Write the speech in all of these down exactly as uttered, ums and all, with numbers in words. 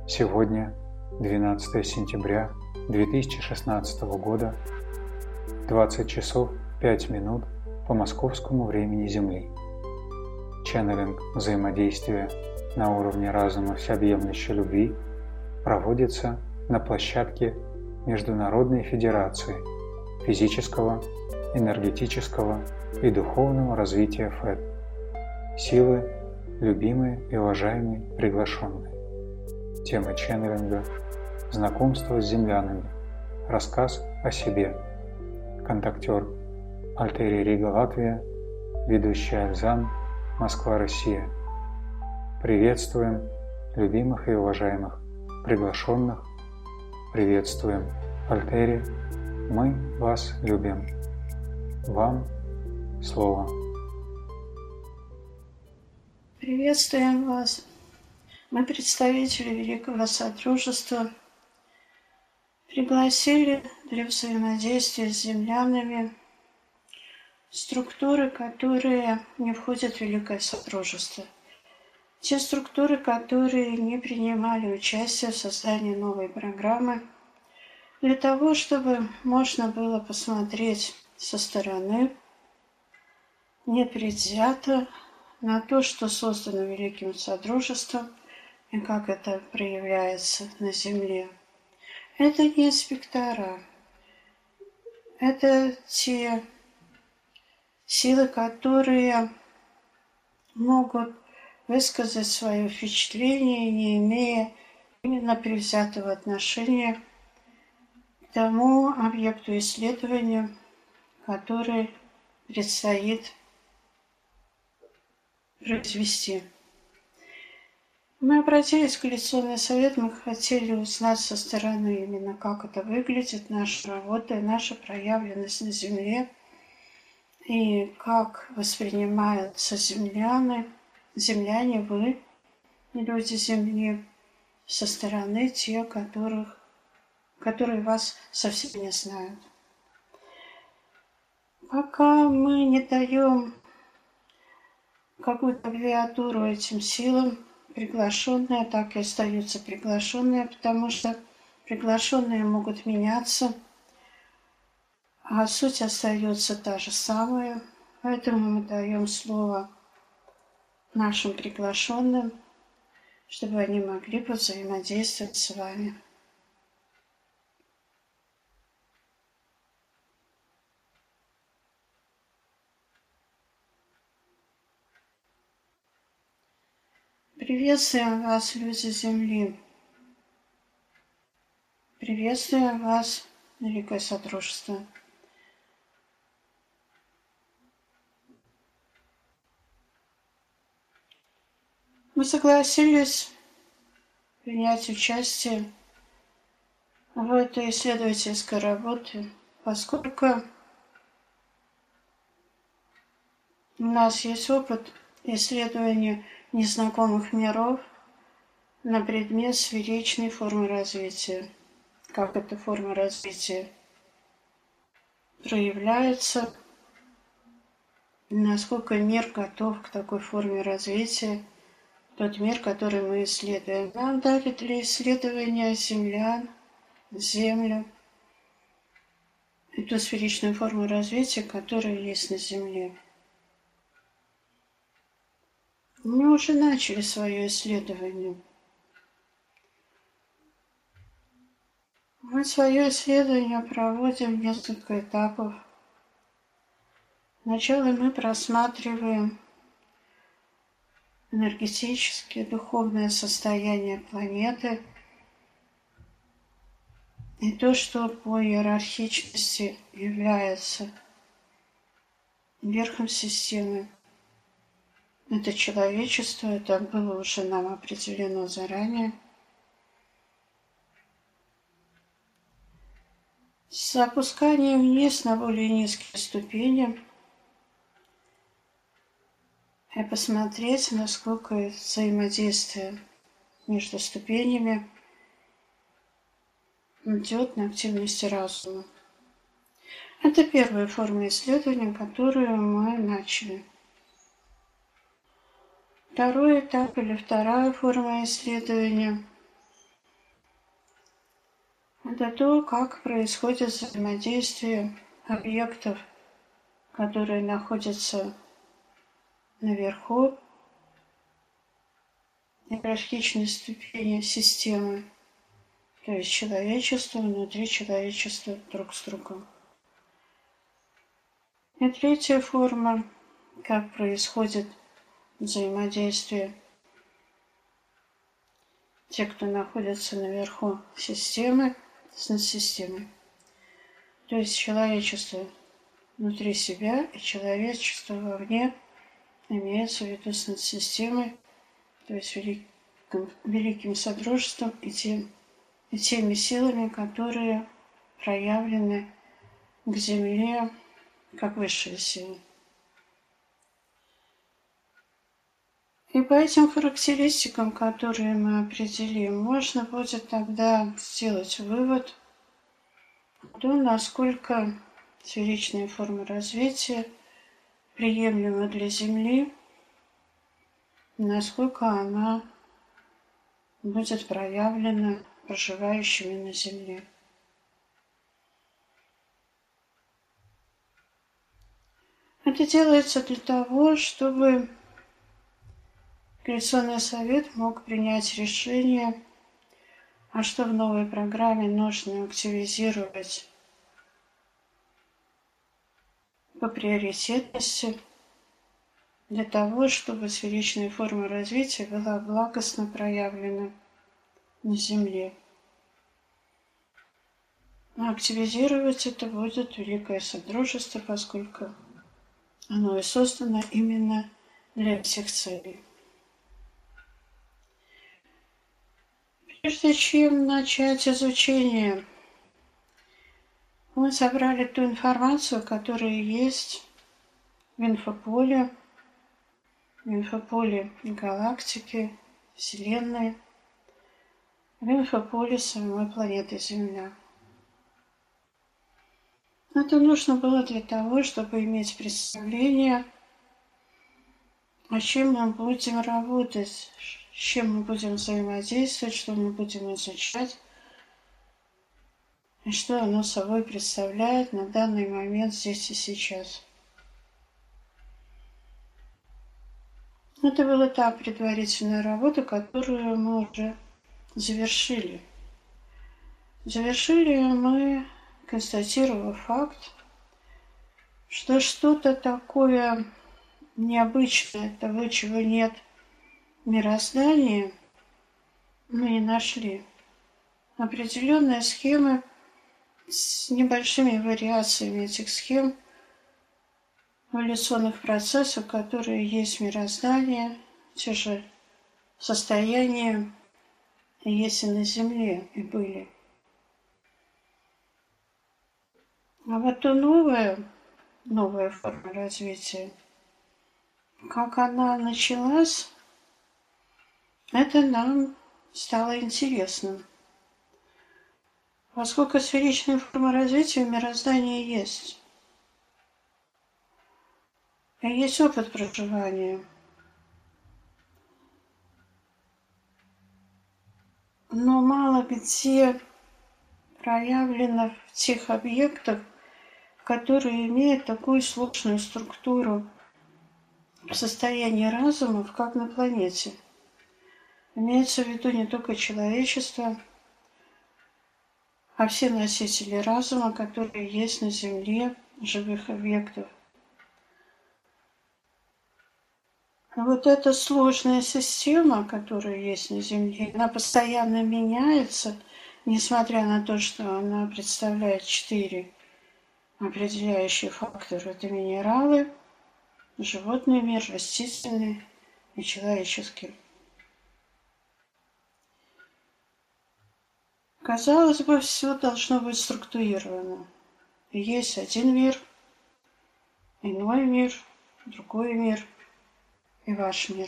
Сегодня, двенадцатое сентября две тысячи шестнадцатого года, двадцать часов пять минут по московскому времени Земли. Ченнелинг взаимодействия на уровне разума всеобъемлющей любви проводится на площадке Международной Федерации физического, энергетического и духовного развития ФЭД. Силы, любимые и уважаемые приглашенные. Тема ченнелинга – знакомство с землянами, рассказ о себе. Контактер – Альтери Рига, Латвия, ведущий Альзан, Москва, Россия. Приветствуем любимых и уважаемых приглашенных. Приветствуем Альтери. Мы вас любим. Вам слово. Приветствуем вас. Мы, представители Великого Содружества, пригласили для взаимодействия с землянами структуры, которые не входят в Великое Содружество. Те структуры, которые не принимали участие в создании новой программы, для того, чтобы можно было посмотреть со стороны, непредвзято, на то, что создано Великим Содружеством и как это проявляется на Земле. Это не инспектора, это те силы, которые могут высказать свое впечатление, не имея именно предвзятого отношения к тому объекту исследования, который предстоит произвести. Мы обратились в Коалиционный совет, мы хотели узнать со стороны именно, как это выглядит, наша работа и наша проявленность на Земле, и как воспринимаются земляне, земляне, вы, люди Земли, со стороны тех, которых, которые вас совсем не знают. Пока мы не даем какую-то аббревиатуру этим силам, приглашенные так и остаются приглашенные, потому что приглашенные могут меняться, а суть остается та же самая. Поэтому мы даем слово нашим приглашенным, чтобы они могли взаимодействовать с вами. Приветствуем вас, люди Земли. Приветствуем вас, Великое Содружество. Мы согласились принять участие в этой исследовательской работе, поскольку у нас есть опыт исследования незнакомых миров на предмет сферичной формы развития. Как эта форма развития проявляется, насколько мир готов к такой форме развития, тот мир, который мы исследуем. Нам дали для исследования землян, Землю, и ту сферичную форму развития, которая есть на Земле. Мы уже начали свое исследование. Мы свое исследование проводим в несколько этапов. Сначала мы просматриваем энергетическое, духовное состояние планеты и то, что по иерархичности является верхом системы. Это человечество, это было уже нам определено заранее. С опусканием вниз на более низкие ступени и посмотреть, насколько взаимодействие между ступенями идет на активности разума. Это первая форма исследования, которую мы начали. Второй этап или вторая форма исследования это то, как происходит взаимодействие объектов, которые находятся наверху иерархичной ступени системы, то есть человечество внутри человечества друг с другом. И третья форма, как происходит взаимодействие те, кто находится наверху системы, с надсистемой. То есть человечество внутри себя и человечество вовне имеется в виду с надсистемой, то есть великим, великим содружеством и, тем, и теми силами, которые проявлены к Земле как высшие силы. И по этим характеристикам, которые мы определим, можно будет тогда сделать вывод о том, насколько сферичная форма развития приемлема для Земли, насколько она будет проявлена проживающими на Земле. Это делается для того, чтобы Коалиционный совет мог принять решение, а что в новой программе нужно активизировать по приоритетности для того, чтобы сферичная форма развития была благостно проявлена на Земле. А активизировать это будет Великое Содружество, поскольку оно и создано именно для этих целей. Прежде чем начать изучение, мы собрали ту информацию, которая есть в инфополе, в инфополе галактики, Вселенной, в инфополе самой планеты Земля. Это нужно было для того, чтобы иметь представление, о чем мы будем работать, с чем мы будем взаимодействовать, что мы будем изучать, и что оно собой представляет на данный момент здесь и сейчас. Это была та предварительная работа, которую мы уже завершили. Завершили мы, констатировав факт, что что-то такое необычное, того, чего нет в мироздании, мы не нашли. Определенные схемы с небольшими вариациями этих схем эволюционных процессов, которые есть в мироздании, те же состояния есть и на Земле, и были. А вот то новое, новая форма развития, как она началась, это нам стало интересно. Поскольку сферичная форма развития в мироздании есть. И есть опыт проживания. Но мало где проявлено в тех объектах, которые имеют такую сложную структуру в состоянии разумов, как на планете. Имеется в виду не только человечество, а все носители разума, которые есть на Земле, живых объектов. Вот эта сложная система, которая есть на Земле, она постоянно меняется, несмотря на то, что она представляет четыре определяющие фактора. Это минералы, животный мир, растительный и человеческий. Казалось бы, все должно быть структурировано. Есть один мир, иной мир, другой мир и ваш мир.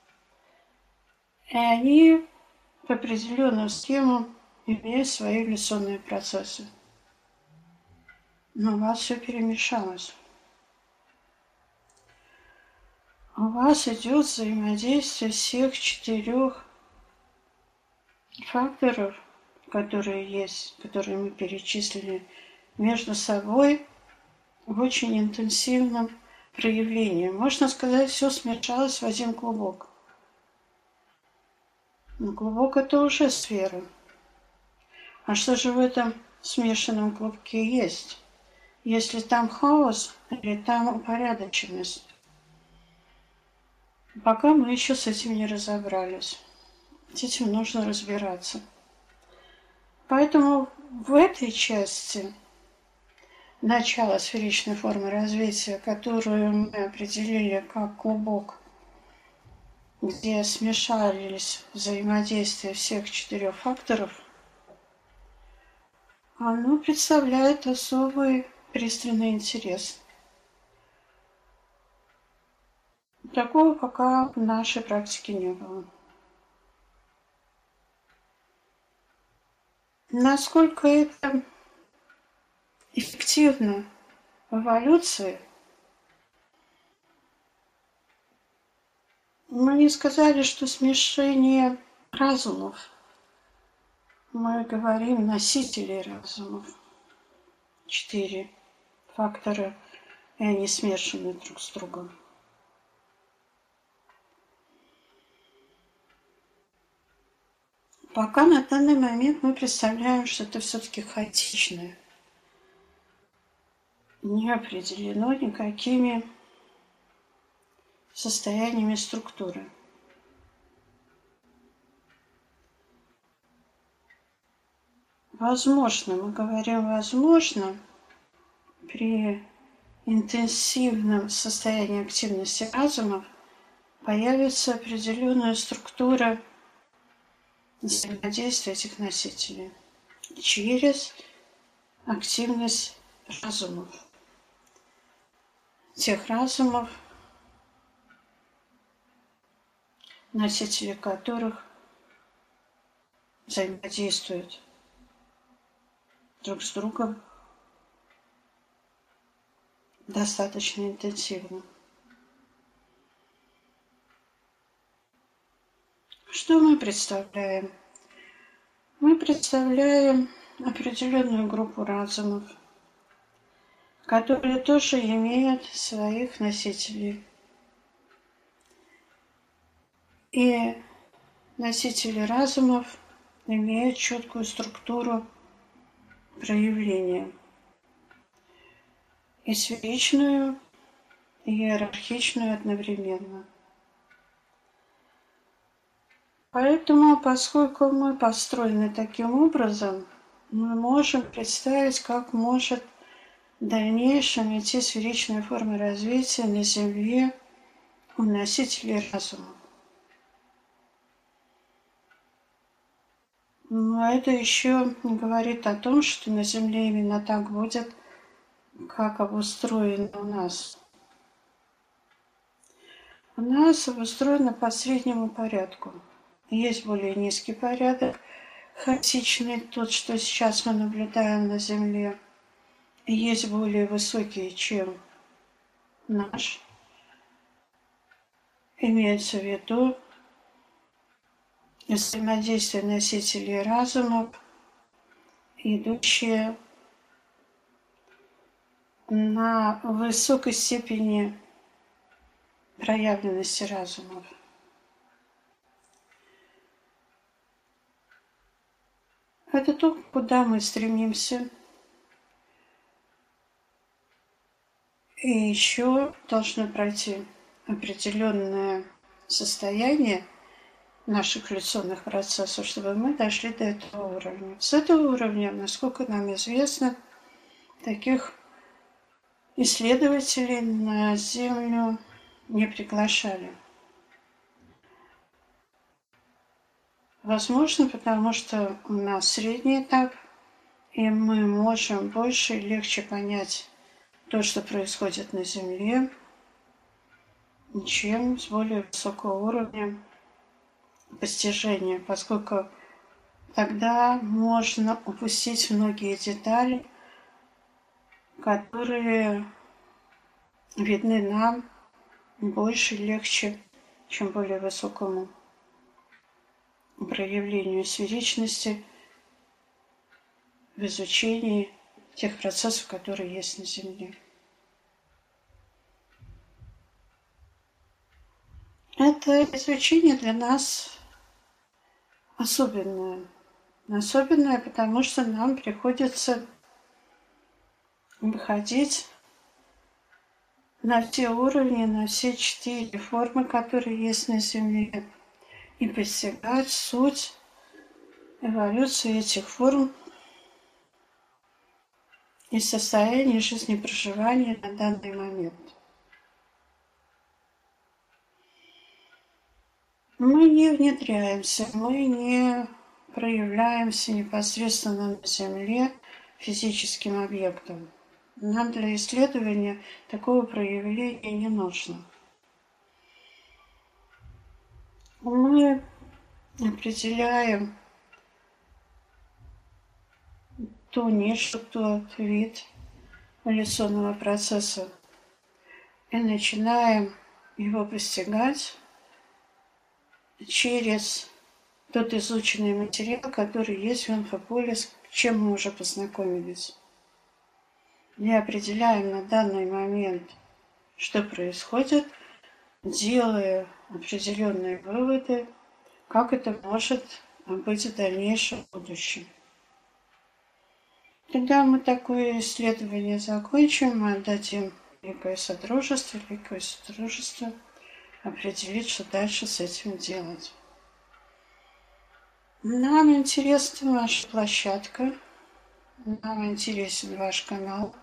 И они по определенным схемам имеют свои эволюционные процессы. Но у вас все перемешалось. У вас идет взаимодействие всех четырех факторов, которые есть, которые мы перечислили, между собой в очень интенсивном проявлении. Можно сказать, все смешалось в один клубок. Но клубок – это уже сфера. А что же в этом смешанном клубке есть? Если там хаос или там упорядоченность? Пока мы еще с этим не разобрались. С этим нужно разбираться. Поэтому в этой части начала сферичной формы развития, которую мы определили как клубок, где смешались взаимодействия всех четырех факторов, оно представляет особый пристальный интерес. Такого пока в нашей практике не было. Насколько это эффективно в эволюции, мы не сказали, что смешение разумов. Мы говорим носителей разумов. Четыре фактора, и они смешаны друг с другом. Пока на данный момент мы представляем, что это все-таки хаотичное. Не определено никакими состояниями структуры. Возможно, мы говорим возможно, при интенсивном состоянии активности разумов появится определенная структура взаимодействия этих носителей через активность разумов. Тех разумов, носители которых взаимодействуют друг с другом достаточно интенсивно. Что мы представляем? Мы представляем определенную группу разумов, которые тоже имеют своих носителей. И носители разумов имеют четкую структуру проявления. И сферичную, и иерархичную одновременно. Поэтому, поскольку мы построены таким образом, мы можем представить, как может в дальнейшем идти сферичная форма развития на Земле у носителей разума. Но это еще не говорит о том, что на Земле именно так будет, как обустроено у нас. У нас обустроено по среднему порядку. Есть более низкий порядок, хаотичный, тот, что сейчас мы наблюдаем на Земле. И есть более высокий, чем наш. Имеется в виду взаимодействие носителей разумов, идущие на высокой степени проявленности разумов. Это то, куда мы стремимся. И еще должно пройти определенное состояние наших эволюционных процессов, чтобы мы дошли до этого уровня. С этого уровня, насколько нам известно, таких исследователей на Землю не приглашали. Возможно, потому что у нас средний этап, и мы можем больше и легче понять то, что происходит на Земле, чем с более высокого уровня постижения, поскольку тогда можно упустить многие детали, которые видны нам больше и легче, чем более высокому проявлению сферичности в изучении тех процессов, которые есть на Земле. Это изучение для нас особенное. Особенное, потому что нам приходится выходить на все уровни, на все четыре формы, которые есть на Земле, и постигать суть эволюции этих форм и состояние жизнепроживания на данный момент. Мы не внедряемся, мы не проявляемся непосредственно на Земле физическим объектом. Нам для исследования такого проявления не нужно. Мы определяем ту нишу, тот вид эволюционного процесса и начинаем его постигать через тот изученный материал, который есть в инфополе, с чем мы уже познакомились. И определяем на данный момент, что происходит, делая определенные выводы, как это может быть в дальнейшем будущем. Когда мы такое исследование закончим, мы отдадим Великое Содружество, Великое Содружество определить, что дальше с этим делать. Нам интересна ваша площадка, нам интересен ваш канал.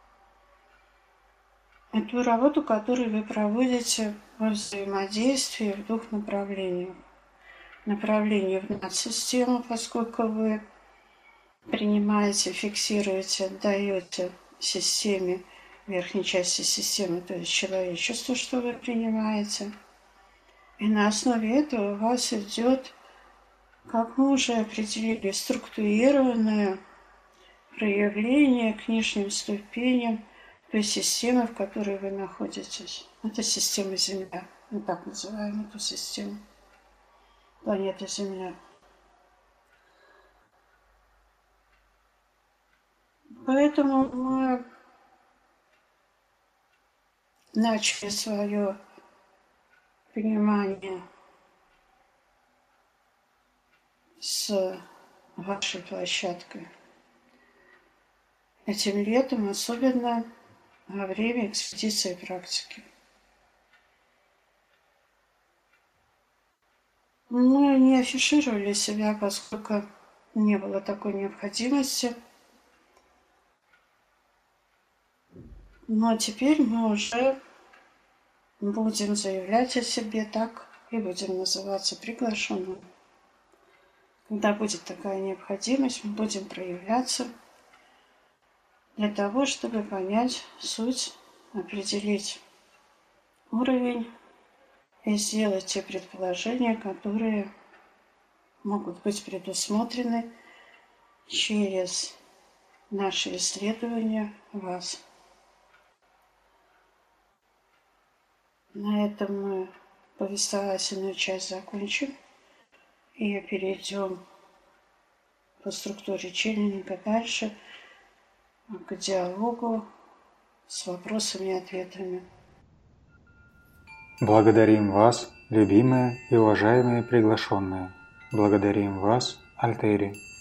Эту работу, которую вы проводите во взаимодействии в двух направлениях. Направление в надсистему, поскольку вы принимаете, фиксируете, отдаете системе, верхней части системы, то есть человечеству, что вы принимаете. И на основе этого у вас идет, как мы уже определили, структурированное проявление к нижним ступеням той системы, в которой вы находитесь. Это система Земля. Мы так называем эту систему. Планета Земля. Поэтому мы начали свое понимание с вашей площадкой. Этим летом, особенно во время экспедиции практики. Мы не афишировали себя, поскольку не было такой необходимости. Но теперь мы уже будем заявлять о себе так и будем называться приглашенным. Когда будет такая необходимость, мы будем проявляться для того, чтобы понять суть, определить уровень и сделать те предположения, которые могут быть предусмотрены через наши исследования вас. На этом мы повествовательную часть закончим и перейдем по структуре ченнинга дальше к диалогу с вопросами и ответами. Благодарим вас, любимые и уважаемые приглашенные. Благодарим вас, Альтери.